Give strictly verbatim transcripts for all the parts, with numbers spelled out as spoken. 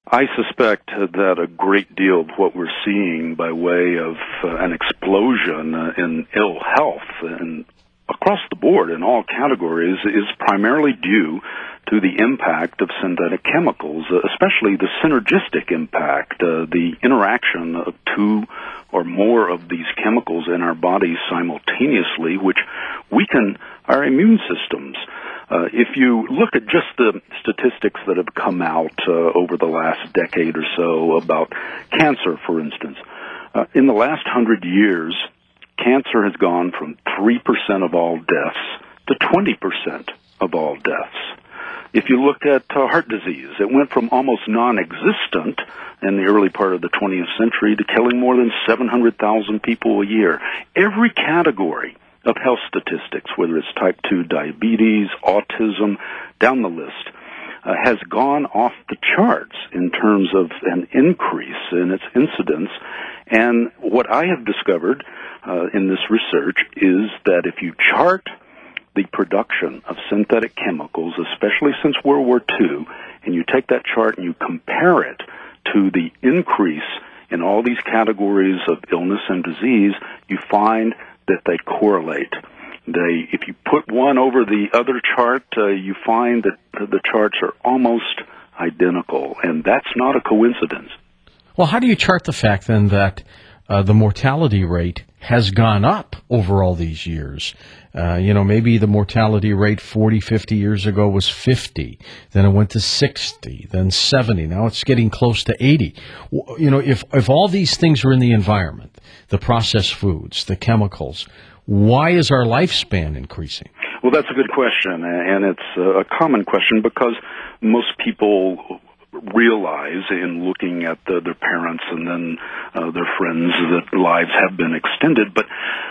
I suspect that a great deal of what we're seeing by way of uh, an explosion uh, in ill health and across the board in all categories is primarily due to the impact of synthetic chemicals, uh, especially the synergistic impact, uh, the interaction of two or more of these chemicals in our bodies simultaneously, which weaken our immune systems. Uh, if you look at just the statistics that have come out uh, over the last decade or so about cancer, for instance, uh, in the last hundred years, cancer has gone from three percent of all deaths to twenty percent of all deaths. If you look at uh, heart disease, it went from almost non-existent in the early part of the twentieth century to killing more than seven hundred thousand people a year. Every category of health statistics, whether it's type two diabetes, autism, down the list, uh, has gone off the charts in terms of an increase in its incidence. And what I have discovered uh, in this research is that if you chart the production of synthetic chemicals, especially since World War Two, and you take that chart and you compare it to the increase in all these categories of illness and disease, you find that they correlate. They, if you put one over the other chart, uh, you find that the charts are almost identical, and that's not a coincidence. Well, how do you chart the fact, then, that uh, the mortality rate has gone up over all these years? Uh, you know, maybe the mortality rate forty, fifty years ago was fifty, then it went to sixty, then seventy, now it's getting close to eighty. You know, if, if all these things are in the environment, the processed foods, the chemicals, why is our lifespan increasing? Well, that's a good question, and it's a common question because most people realize in looking at the, their parents and then uh, their friends that lives have been extended. But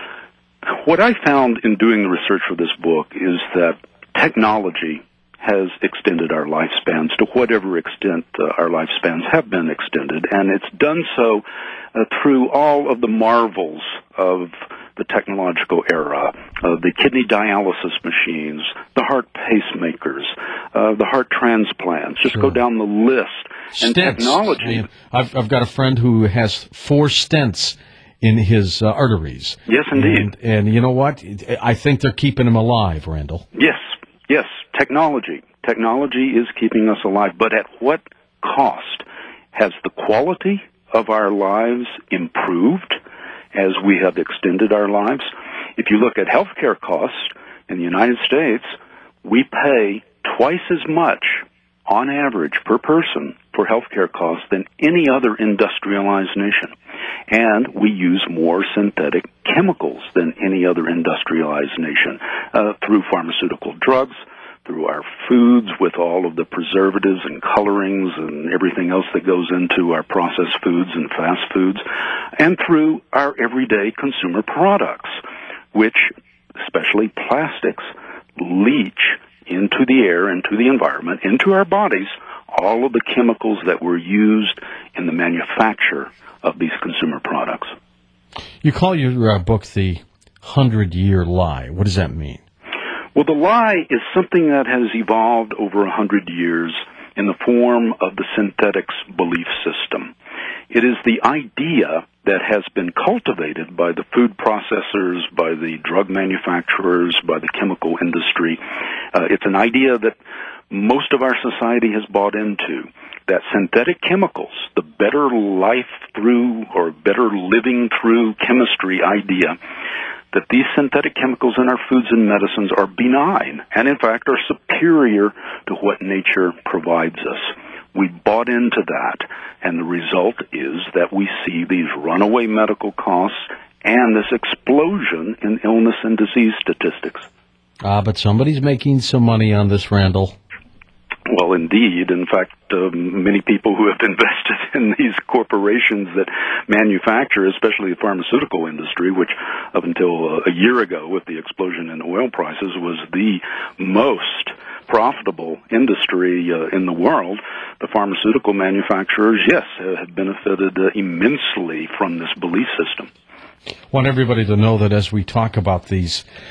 what I found in doing the research for this book is that technology has extended our lifespans to whatever extent uh, our lifespans have been extended, and it's done so uh, through all of the marvels of the technological era, uh, the kidney dialysis machines, the heart pacemakers, uh, the heart transplants. Just sure. go down the list. And stents. technology. I mean, I've, I've got a friend who has four stents in his uh, arteries. Yes, indeed. And, and you know what? I think they're keeping him alive, Randall. Yes, yes. Technology. Technology is keeping us alive. But at what cost? Has the quality of our lives improved as we have extended our lives? If you look at healthcare costs in the United States, we pay twice as much on average per person for healthcare costs than any other industrialized nation. And we use more synthetic chemicals than any other industrialized nation uh, through pharmaceutical drugs, through our foods with all of the preservatives and colorings and everything else that goes into our processed foods and fast foods, and through our everyday consumer products, which, especially plastics, leach into the air, into the environment, into our bodies, all of the chemicals that were used in the manufacture of these consumer products. You call your uh, book the hundred-year lie. What does that mean? Well, the lie is something that has evolved over a hundred years in the form of the synthetics belief system. It is the idea that has been cultivated by the food processors, by the drug manufacturers, by the chemical industry. Uh, it's an idea that most of our society has bought into, that synthetic chemicals, the better life through or better living through chemistry idea, that these synthetic chemicals in our foods and medicines are benign and, in fact, are superior to what nature provides us. We bought into that, and the result is that we see these runaway medical costs and this explosion in illness and disease statistics. Ah, but somebody's making some money on this, Randall. Well, indeed. In fact, um, many people who have invested in these corporations that manufacture, especially the pharmaceutical industry, which up until uh, a year ago with the explosion in oil prices was the most profitable industry uh, in the world, the pharmaceutical manufacturers, yes, have benefited uh, immensely from this belief system. I want everybody to know that as we talk about these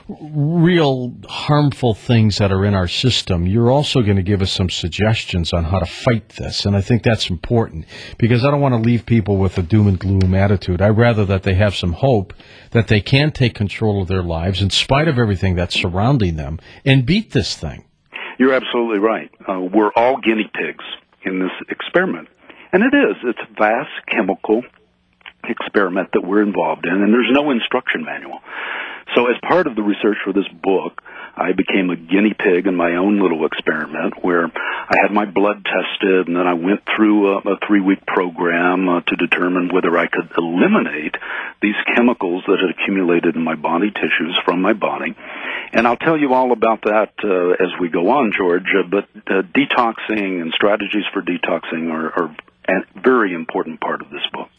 real harmful things that are in our system, you're also going to give us some suggestions on how to fight this. And I think that's important because I don't want to leave people with a doom and gloom attitude. I'd rather that they have some hope that they can take control of their lives in spite of everything that's surrounding them and beat this thing. You're absolutely right. Uh, we're all guinea pigs in this experiment. And it is. It's a vast chemical experiment that we're involved in, and there's no instruction manual. So as part of the research for this book, I became a guinea pig in my own little experiment where I had my blood tested, and then I went through a, a three-week program uh, to determine whether I could eliminate these chemicals that had accumulated in my body tissues from my body. And I'll tell you all about that uh, as we go on, George, uh, but uh, detoxing and strategies for detoxing are, are a very important part of this book.